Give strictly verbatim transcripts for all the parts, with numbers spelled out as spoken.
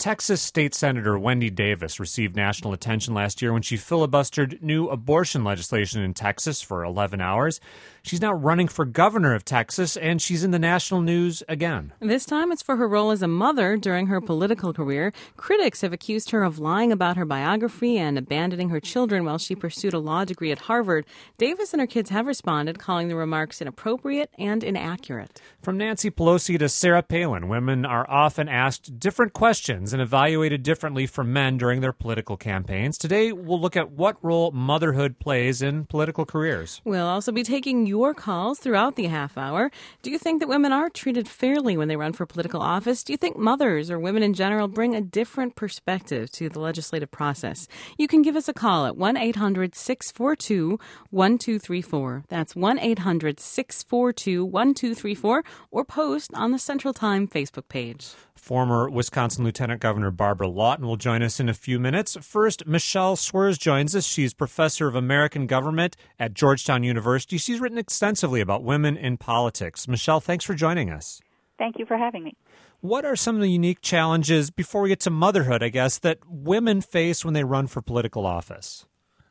Texas State Senator Wendy Davis received national attention last year when she filibustered new abortion legislation in Texas for eleven hours. She's now running for governor of Texas, and she's in the national news again. This time it's for her role as a mother during her political career. Critics have accused her of lying about her biography and abandoning her children while she pursued a law degree at Harvard. Davis and her kids have responded, calling the remarks inappropriate and inaccurate. From Nancy Pelosi to Sarah Palin, women are often asked different questions and evaluated differently from men during their political campaigns. Today, we'll look at what role motherhood plays in political careers. We'll also be taking your calls throughout the half hour. Do you think that women are treated fairly when they run for political office? Do you think mothers or women in general bring a different perspective to the legislative process? You can give us a call at one eight hundred six four two one two three four. That's one eight hundred six four two one two three four, or post on the Central Time Facebook page. Former Wisconsin Lieutenant Governor Barbara Lawton will join us in a few minutes. First, Michelle Swerz joins us. She's professor of American government at Georgetown University. She's written extensively about women in politics. Michelle, thanks for joining us. Thank you for having me. What are some of the unique challenges, before we get to motherhood, I guess, that women face when they run for political office?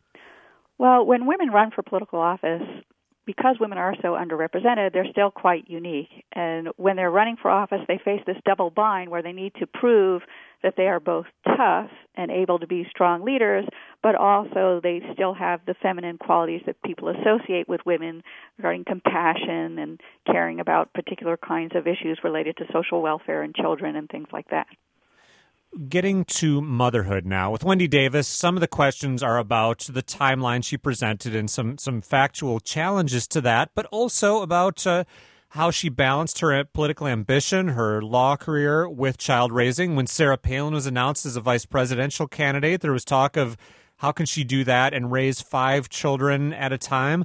Well, when women run for political office, because women are so underrepresented, they're still quite unique. And when they're running for office, they face this double bind where they need to prove that they are both tough and able to be strong leaders, but also they still have the feminine qualities that people associate with women regarding compassion and caring about particular kinds of issues related to social welfare and children and things like that. Getting to motherhood now, with Wendy Davis, some of the questions are about the timeline she presented and some, some factual challenges to that, but also about uh, how she balanced her political ambition, her law career, with child raising. When Sarah Palin was announced as a vice presidential candidate, there was talk of how can she do that and raise five children at a time.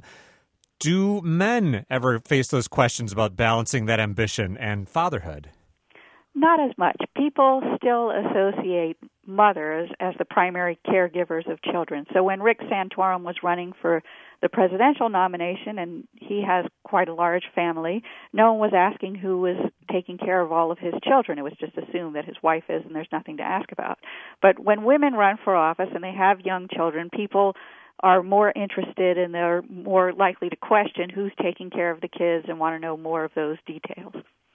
Do men ever face those questions about balancing that ambition and fatherhood? Not as much. People still associate mothers as the primary caregivers of children. So when Rick Santorum was running for the presidential nomination, and he has quite a large family, no one was asking who was taking care of all of his children. It was just assumed that his wife is, and there's nothing to ask about. But when women run for office and they have young children, people are more interested and they're more likely to question who's taking care of the kids and want to know more of those details.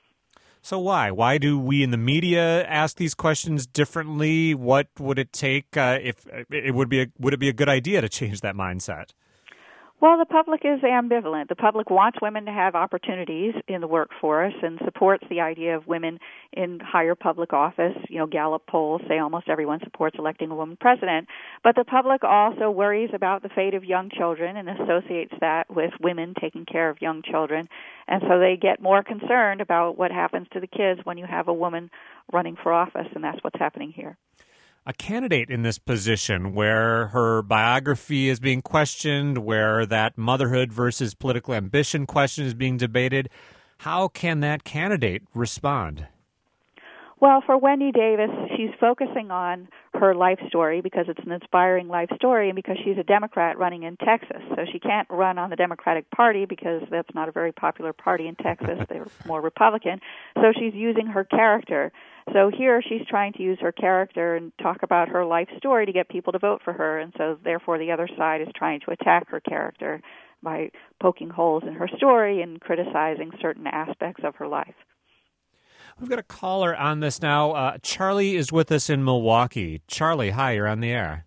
So why? Why do we in the media ask these questions differently? What would it take uh, if it would be a, would it be a good idea to change that mindset? Well, the public is ambivalent. The public wants women to have opportunities in the workforce and supports the idea of women in higher public office. You know, Gallup polls say almost everyone supports electing a woman president. But the public also worries about the fate of young children and associates that with women taking care of young children. And so they get more concerned about what happens to the kids when you have a woman running for office, and that's what's happening here. A candidate in this position where her biography is being questioned, where that motherhood versus political ambition question is being debated, how can that candidate respond? Well, for Wendy Davis, she's focusing on her life story because it's an inspiring life story and because she's a Democrat running in Texas. So she can't run on the Democratic Party because that's not a very popular party in Texas. They're more Republican. So she's using her character. So here she's trying to use her character and talk about her life story to get people to vote for her. And so therefore the other side is trying to attack her character by poking holes in her story and criticizing certain aspects of her life. We've got a caller on this now. Uh, Charlie is with us in Milwaukee. Charlie, hi, you're on the air.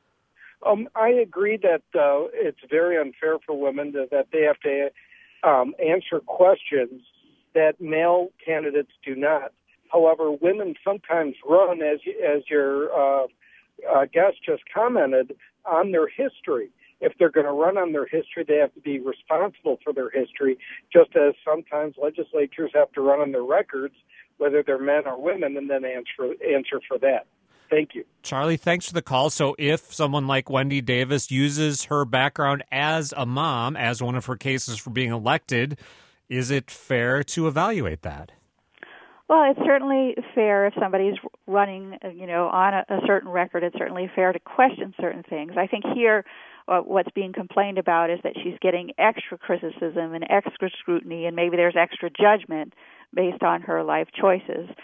Um, I agree that uh, it's very unfair for women to, that they have to um, answer questions that male candidates do not. However, women sometimes run, as as your uh, uh, guest just commented, on their history. If they're going to run on their history, they have to be responsible for their history, just as sometimes legislatures have to run on their records, whether they're men or women, and then answer answer for that. Thank you. Charlie, thanks for the call. So if someone like Wendy Davis uses her background as a mom as one of her cases for being elected, is it fair to evaluate that? Well, it's certainly fair if somebody's running, you know, on a, a certain record. It's certainly fair to question certain things. I think here uh, what's being complained about is that she's getting extra criticism and extra scrutiny, and maybe there's extra judgment based on her life choices.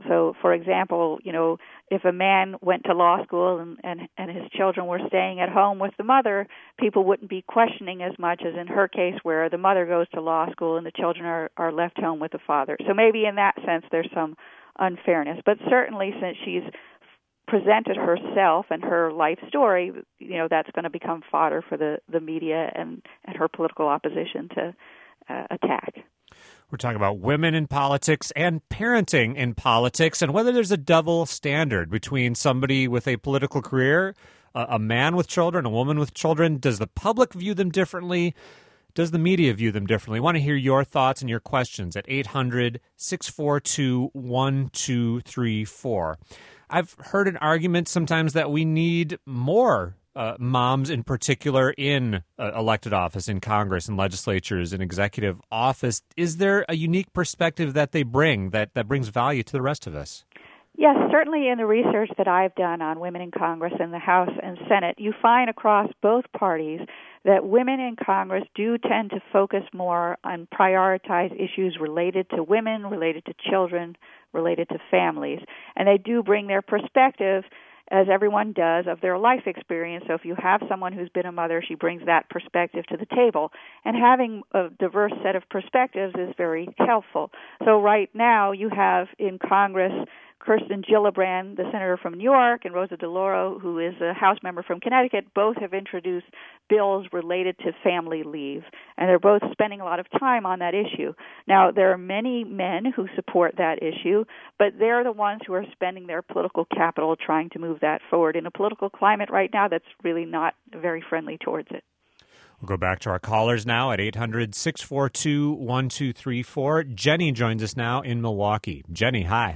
So, for example, you know, if a man went to law school and, and, and his children were staying at home with the mother, people wouldn't be questioning as much as in her case where the mother goes to law school and the children are, are left home with the father. So maybe in that sense there's some unfairness. But certainly since she's presented herself and her life story, you know, that's going to become fodder for the, the media and, and her political opposition to uh, attack. We're talking about women in politics and parenting in politics and whether there's a double standard between somebody with a political career, a, a man with children, a woman with children. Does the public view them differently? Does the media view them differently? I want to hear your thoughts and your questions at eight hundred, six four two, one two three four. I've heard an argument sometimes that we need more uh, moms in particular in uh, elected office, in Congress, in legislatures, in executive office. Is there a unique perspective that they bring that, that brings value to the rest of us? Yes, certainly in the research that I've done on women in Congress and the House and Senate, you find across both parties that women in Congress do tend to focus more on prioritize issues related to women, related to children, related to families. And they do bring their perspective, as everyone does, of their life experience. So if you have someone who's been a mother, she brings that perspective to the table. And having a diverse set of perspectives is very helpful. So right now you have in Congress Kirsten Gillibrand, the senator from New York, and Rosa DeLauro, who is a House member from Connecticut. Both have introduced bills related to family leave, and they're both spending a lot of time on that issue. Now, there are many men who support that issue, but they're the ones who are spending their political capital trying to move that forward in a political climate right now that's really not very friendly towards it. We'll go back to our callers now at eight hundred, six four two, one two three four. Jenny joins us now in Milwaukee. Jenny, hi.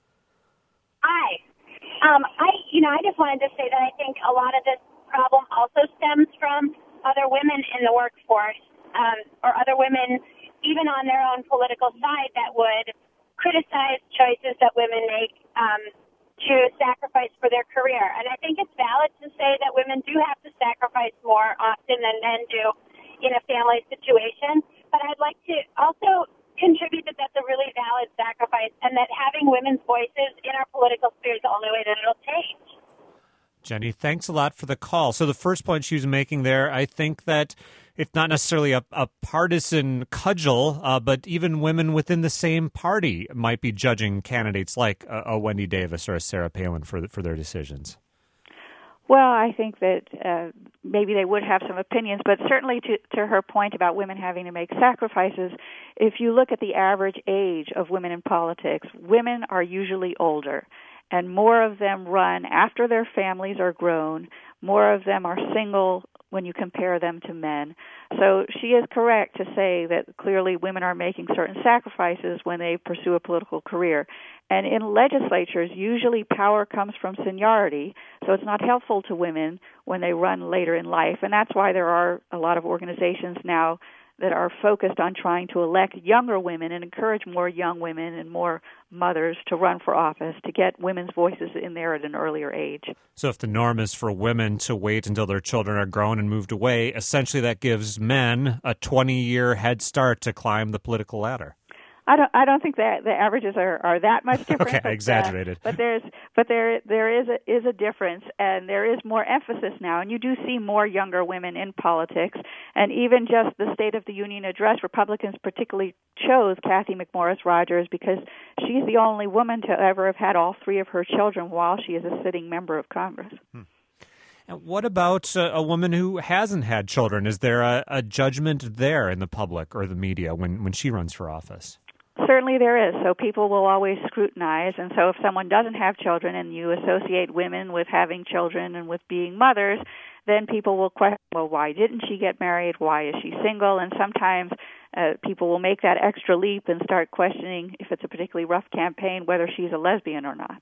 Hi. Um, I, you know, I just wanted to say that I think a lot of this problem also stems from other women in the workforce, um, or other women even on their own political side that would criticize choices that women make um, to sacrifice for their career. And I think it's valid to say that women do have to sacrifice more often than men do in a family situation. But I'd like to also contribute that that's a really valid sacrifice and that having women's voices in our political sphere is the only way that it'll change. Jenny, thanks a lot for the call. So the first point she was making there, I think that it's not necessarily a, a partisan cudgel, uh, but even women within the same party might be judging candidates like a, a Wendy Davis or a Sarah Palin for for their decisions. Well, I think that uh, maybe they would have some opinions, but certainly to, to her point about women having to make sacrifices, if you look at the average age of women in politics, women are usually older, and more of them run after their families are grown. More of them are single when you compare them to men. So she is correct to say that clearly women are making certain sacrifices when they pursue a political career. And in legislatures, usually power comes from seniority, so it's not helpful to women when they run later in life. And that's why there are a lot of organizations now that are focused on trying to elect younger women and encourage more young women and more mothers to run for office, to get women's voices in there at an earlier age. So if the norm is for women to wait until their children are grown and moved away, essentially that gives men a twenty-year head start to climb the political ladder. I don't. I don't think that the averages are, are that much different. Okay, but, exaggerated. Uh, but there's, but there, there is a, is a difference, and there is more emphasis now, and you do see more younger women in politics. And even just the State of the Union address, Republicans particularly chose Kathy McMorris Rodgers because she's the only woman to ever have had all three of her children while she is a sitting member of Congress. Hmm. And what about a, a woman who hasn't had children? Is there a, a judgment there in the public or the media when, when she runs for office? Certainly there is. So people will always scrutinize. And so if someone doesn't have children and you associate women with having children and with being mothers, then people will question, well, why didn't she get married? Why is she single? And sometimes uh, people will make that extra leap and start questioning, if it's a particularly rough campaign, whether she's a lesbian or not.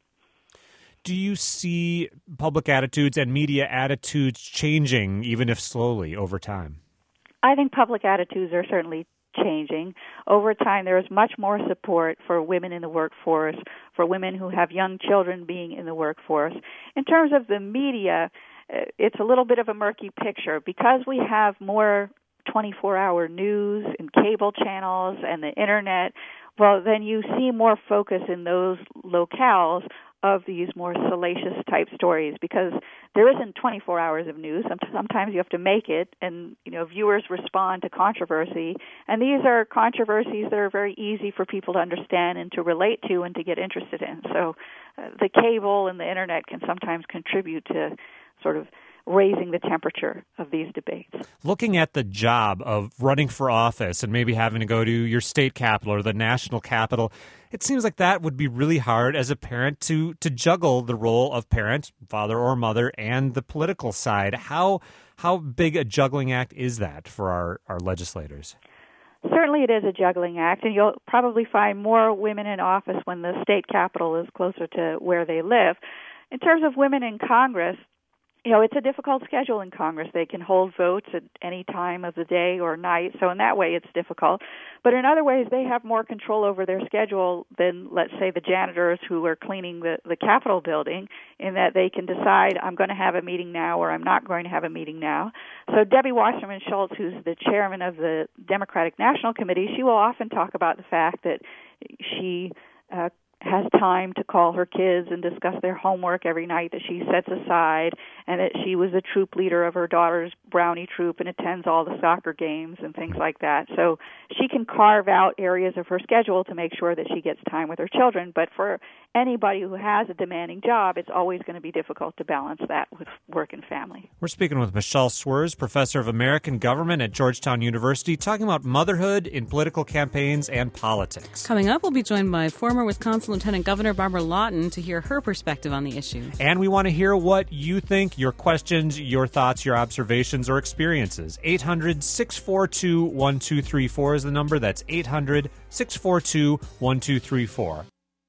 Do you see public attitudes and media attitudes changing, even if slowly, over time? I think public attitudes are certainly changing. Over time, there is much more support for women in the workforce, for women who have young children being in the workforce. In terms of the media, it's a little bit of a murky picture. Because we have more twenty-four hour news and cable channels and the Internet, well, then you see more focus in those locales of these more salacious type stories, because there isn't twenty-four hours of news. Sometimes you have to make it, and you know viewers respond to controversy, and these are controversies that are very easy for people to understand and to relate to and to get interested in. So uh, the cable and the internet can sometimes contribute to sort of raising the temperature of these debates. Looking at the job of running for office and maybe having to go to your state capital or the national capital, it seems like that would be really hard as a parent to to juggle the role of parent, father or mother, and the political side. How how big a juggling act is that for our, our legislators? Certainly it is a juggling act, and you'll probably find more women in office when the state capital is closer to where they live. In terms of women in Congress, you know, it's a difficult schedule in Congress. They can hold votes at any time of the day or night, so in that way it's difficult. But in other ways, they have more control over their schedule than, let's say, the janitors who are cleaning the, the Capitol building, in that they can decide, I'm going to have a meeting now or I'm not going to have a meeting now. So Debbie Wasserman Schultz, who's the chairman of the Democratic National Committee, she will often talk about the fact that she uh, has time to call her kids and discuss their homework every night that she sets aside, and that she was the troop leader of her daughter's Brownie troop and attends all the soccer games and things like that. So she can carve out areas of her schedule to make sure that she gets time with her children. But for anybody who has a demanding job, it's always going to be difficult to balance that with work and family. We're speaking with Michelle Swerz, professor of American government at Georgetown University, talking about motherhood in political campaigns and politics. Coming up, we'll be joined by former Wisconsin Lieutenant Governor Barbara Lawton to hear her perspective on the issue. And we want to hear what you think, your questions, your thoughts, your observations, or experiences. eight hundred, six four two, one two three four is the number. That's eight hundred, six four two, one two three four.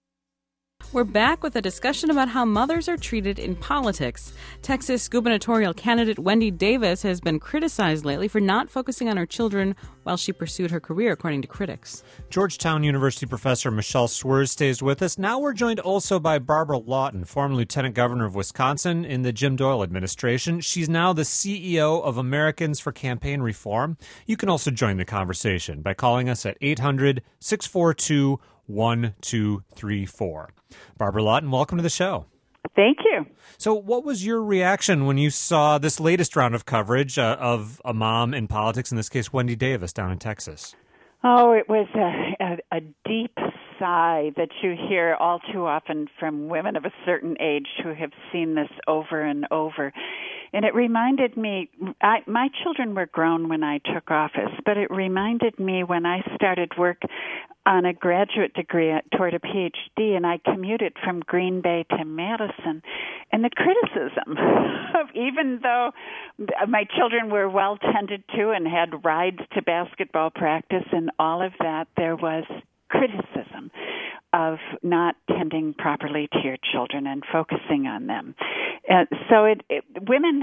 We're back with a discussion about how mothers are treated in politics. Texas gubernatorial candidate Wendy Davis has been criticized lately for not focusing on her children while she pursued her career, according to critics. Georgetown University professor Michelle Swerz stays with us. Now we're joined also by Barbara Lawton, former lieutenant governor of Wisconsin in the Jim Doyle administration. She's now the C E O of Americans for Campaign Reform. You can also join the conversation by calling us at eight hundred, six four two, one two three four. Barbara Lawton, welcome to the show. Thank you. So what was your reaction when you saw this latest round of coverage uh, of a mom in politics, in this case Wendy Davis, down in Texas? Oh, it was a, a, a deep sigh that you hear all too often from women of a certain age who have seen this over and over. And it reminded me, I, my children were grown when I took office, but it reminded me when I started work on a graduate degree toward a P H D, and I commuted from Green Bay to Madison. And the criticism of, even though my children were well tended to and had rides to basketball practice and all of that, there was criticism of not tending properly to your children and focusing on them. Uh, so it, it, women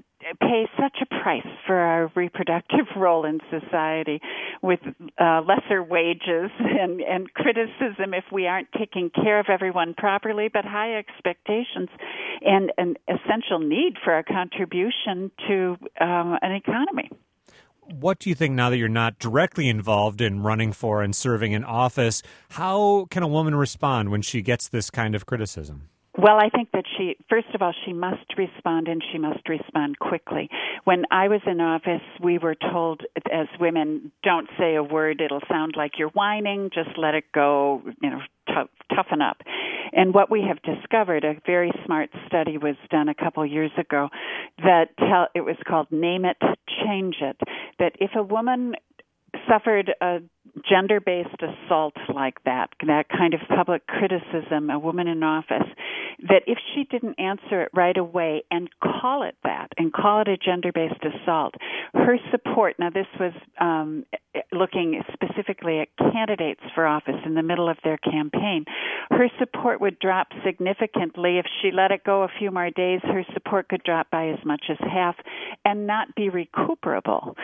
pay such a price for our reproductive role in society, with uh, lesser wages and, and criticism if we aren't taking care of everyone properly, but high expectations and an essential need for a contribution to um, an economy. What do you think, now that you're not directly involved in running for and serving in office, how can a woman respond when she gets this kind of criticism? Well, I think that she, first of all, she must respond, and she must respond quickly. When I was in office, we were told as women, don't say a word, it'll sound like you're whining, just let it go, you know, tough, toughen up. And what we have discovered, a very smart study was done a couple years ago, that tell, it was called Name It, Change It, that if a woman suffered a gender-based assault like that, that kind of public criticism, a woman in office, that if she didn't answer it right away and call it that, and call it a gender-based assault, her support, now this was um, looking specifically at candidates for office in the middle of their campaign, her support would drop significantly. If she let it go a few more days, her support could drop by as much as half and not be recuperable.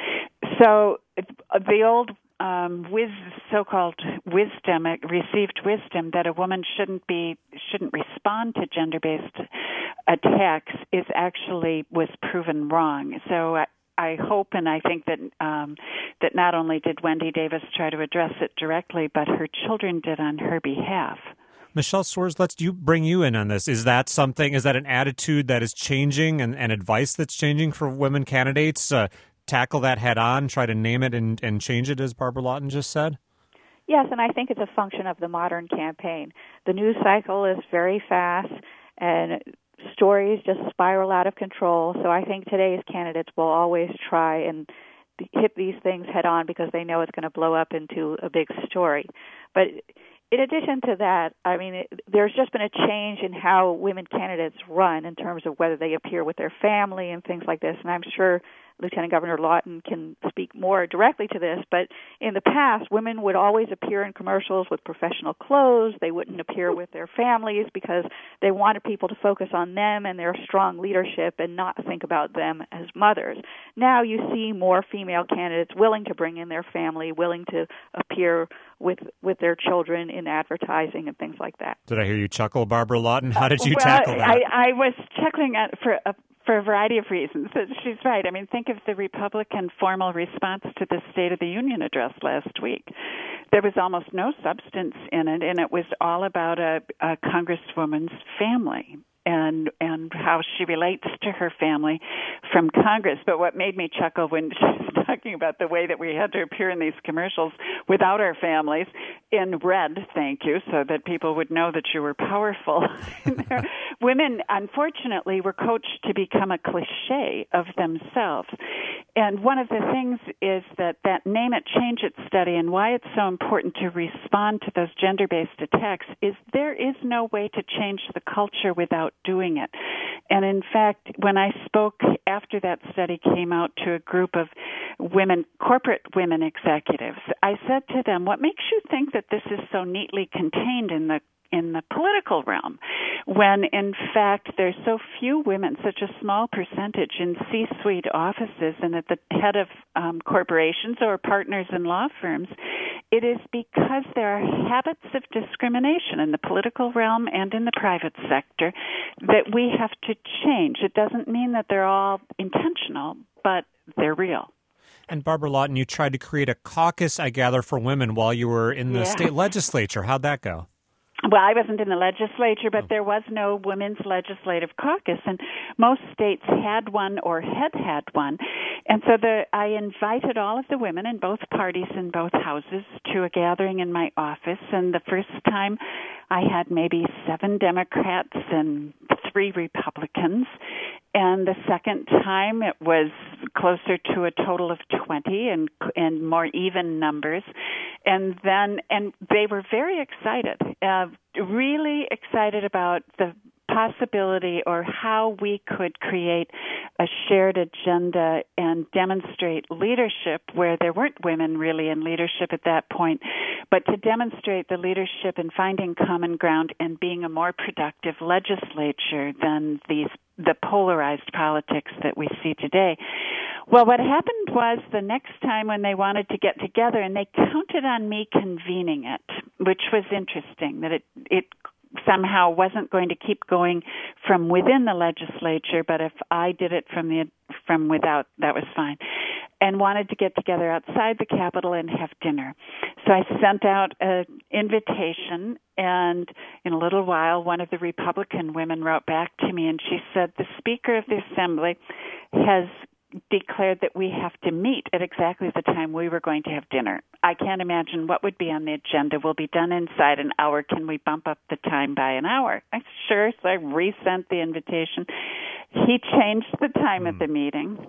So the old um, wiz, so-called wisdom, received wisdom that a woman shouldn't be shouldn't respond to gender-based attacks is actually was proven wrong. So I, I hope and I think that um, that not only did Wendy Davis try to address it directly, but her children did on her behalf. Michelle Swords, let's you bring you in on this. Is that something, is that an attitude that is changing and, and advice that's changing for women candidates? Uh, tackle that head on, try to name it and, and change it, as Barbara Lawton just said? Yes, and I think it's a function of the modern campaign. The news cycle is very fast, and stories just spiral out of control. So I think today's candidates will always try and hit these things head on because they know it's going to blow up into a big story. But in addition to that, I mean, it, there's just been a change in how women candidates run in terms of whether they appear with their family and things like this. And I'm sure Lieutenant Governor Lawton can speak more directly to this, but in the past, women would always appear in commercials with professional clothes. They wouldn't appear with their families because they wanted people to focus on them and their strong leadership and not think about them as mothers. Now you see more female candidates willing to bring in their family, willing to appear with with their children in advertising and things like that. Did I hear you chuckle, Barbara Lawton? How did you well, tackle that? I, I was chuckling at, for a For a variety of reasons. She's right. I mean, think of the Republican formal response to the State of the Union address last week. There was almost no substance in it, and it was all about a, a congresswoman's family and and how she relates to her family from Congress. But what made me chuckle when she was talking about the way that we had to appear in these commercials without our families in red, thank you, so that people would know that you were powerful. Women, unfortunately, were coached to become a cliche of themselves. And one of the things is that that Name It, Change It study and why it's so important to respond to those gender-based attacks is there is no way to change the culture without doing it. And in fact, when I spoke after that study came out to a group of women, corporate women executives, I said to them, what makes you think that this is so neatly contained in the in the political realm, when in fact there's so few women, such a small percentage in C-suite offices and at the head of um, corporations or partners in law firms? It is because there are habits of discrimination in the political realm and in the private sector that we have to change. It doesn't mean that they're all intentional, but they're real. And Barbara Lawton, you tried to create a caucus, I gather, for women while you were in the yeah. state legislature. How'd that go? Well, I wasn't in the legislature, but there was no women's legislative caucus, and most states had one or had had one. And so the, I invited all of the women in both parties in both houses to a gathering in my office, and the first time I had maybe seven Democrats and three Republicans, and the second time it was closer to a total of twenty and and more even numbers. And then, and they were very excited, uh, really excited about the possibility or how we could create a shared agenda and demonstrate leadership where there weren't women really in leadership at that point, but to demonstrate the leadership in finding common ground and being a more productive legislature than these the polarized politics that we see today. Well, what happened was the next time when they wanted to get together, and they counted on me convening it, which was interesting, that it it somehow wasn't going to keep going from within the legislature, but if I did it from the from without, that was fine, and wanted to get together outside the Capitol and have dinner. So I sent out an invitation, and in a little while, one of the Republican women wrote back to me, and she said, the Speaker of the Assembly has declared that we have to meet at exactly the time we were going to have dinner. I can't imagine what would be on the agenda. We'll be done inside an hour. Can we bump up the time by an hour? I sure, so I resent the invitation. He changed the time mm. at the meeting.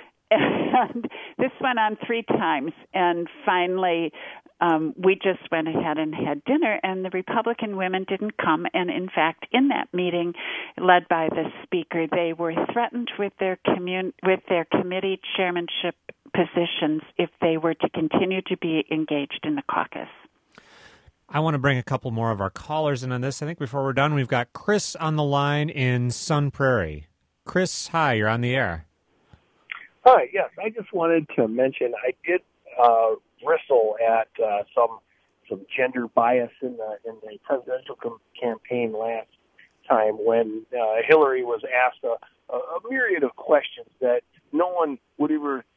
And this went on three times, and finally um, we just went ahead and had dinner, and the Republican women didn't come. And in fact, in that meeting led by the Speaker, they were threatened with their commun- with their committee chairmanship positions if they were to continue to be engaged in the caucus. I want to bring a couple more of our callers in on this. I think before we're done, we've got Chris on the line in Sun Prairie. Chris, hi, you're on the air. Hi, yes, I just wanted to mention I did uh, bristle at uh, some some gender bias in the in the presidential com- campaign last time when uh, Hillary was asked a, a myriad of questions that no one would ever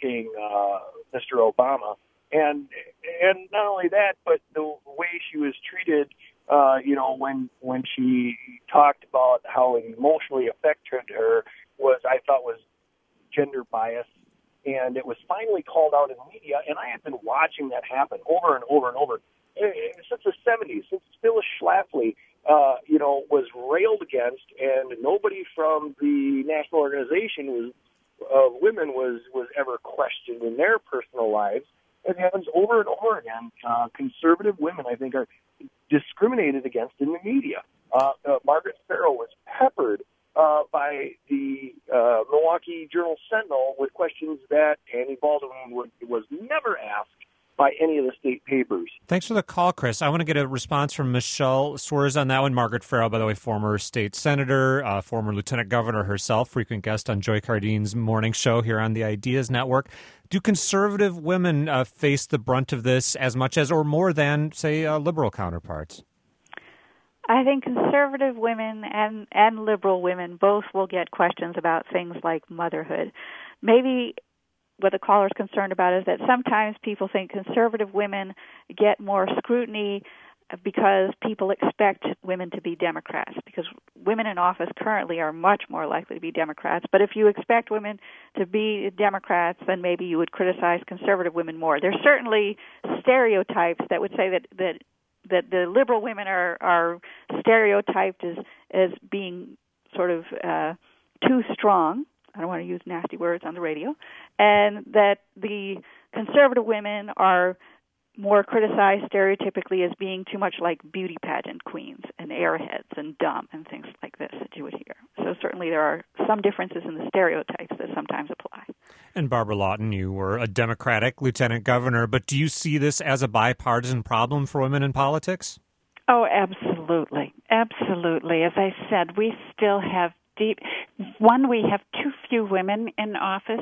endorsing uh, Mister Obama, and and not only that, but the way she was treated. Uh, you know, when when she talked about how it emotionally affected her, was I thought was gender bias, and it was finally called out in the media. And I have been watching that happen over and over and over since the seventies, since Phyllis Schlafly, uh, you know, was railed against, and nobody from the national organization was of uh, women was was ever questioned in their personal lives. It happens over and over again. Uh, conservative women, I think, are discriminated against in the media. Uh, uh, Margaret Sparrow was peppered uh, by the uh, Milwaukee Journal-Sentinel with questions that Annie Baldwin would, was never asked by any of the state papers. Thanks for the call, Chris. I want to get a response from Michelle Suarez on that one. Margaret Farrell, by the way, former state senator, uh, former lieutenant governor herself, frequent guest on Joy Cardine's morning show here on the Ideas Network. Do conservative women uh, face the brunt of this as much as or more than, say, uh, liberal counterparts? I think conservative women and, and liberal women both will get questions about things like motherhood. Maybe what the caller is concerned about is that sometimes people think conservative women get more scrutiny because people expect women to be Democrats, because women in office currently are much more likely to be Democrats. But if you expect women to be Democrats, then maybe you would criticize conservative women more. There's certainly stereotypes that would say that, that, that the liberal women are, are stereotyped as, as being sort of uh, too strong. I don't want to use nasty words on the radio, and that the conservative women are more criticized stereotypically as being too much like beauty pageant queens and airheads and dumb and things like this that you would hear. So certainly there are some differences in the stereotypes that sometimes apply. And Barbara Lawton, you were a Democratic lieutenant governor, but do you see this as a bipartisan problem for women in politics? Oh, absolutely. Absolutely. As I said, we still have deep. One, we have too few women in office,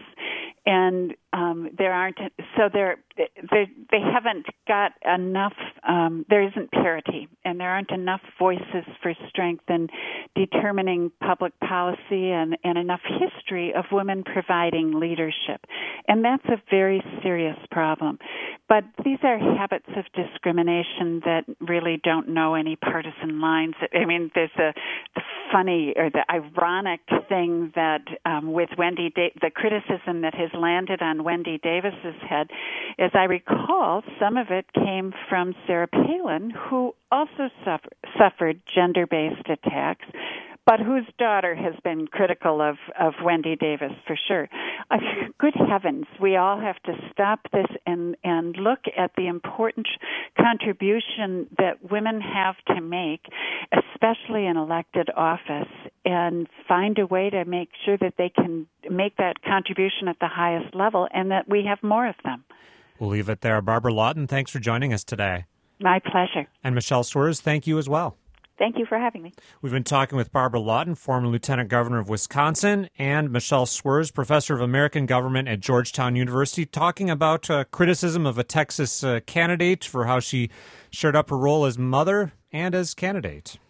and um, there aren't. So there, they they haven't got enough. Um, there isn't parity, and there aren't enough voices for strength in determining public policy, and, and enough history of women providing leadership, and that's a very serious problem. But these are habits of discrimination that really don't know any partisan lines. I mean, there's a the funny or the ironic thing that um, with Wendy, da- the criticism that has landed on Wendy Davis's head, as I recall, some of it came from Sarah Palin, who also suffer- suffered gender-based attacks, but whose daughter has been critical of, of Wendy Davis for sure. Uh, good heavens, we all have to stop this and, and look at the important contribution that women have to make, especially in elected office, and find a way to make sure that they can make that contribution at the highest level and that we have more of them. We'll leave it there. Barbara Lawton, thanks for joining us today. My pleasure. And Michelle Suarez, thank you as well. Thank you for having me. We've been talking with Barbara Lawton, former Lieutenant Governor of Wisconsin, and Michelle Suarez, Professor of American Government at Georgetown University, talking about uh, criticism of a Texas uh, candidate for how she shared up her role as mother and as candidate.